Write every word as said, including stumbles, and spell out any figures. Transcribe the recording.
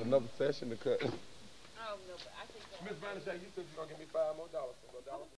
another session to cut. Oh, no, but I think that. Miss Vanessa, you said you were going to give me five more dollars.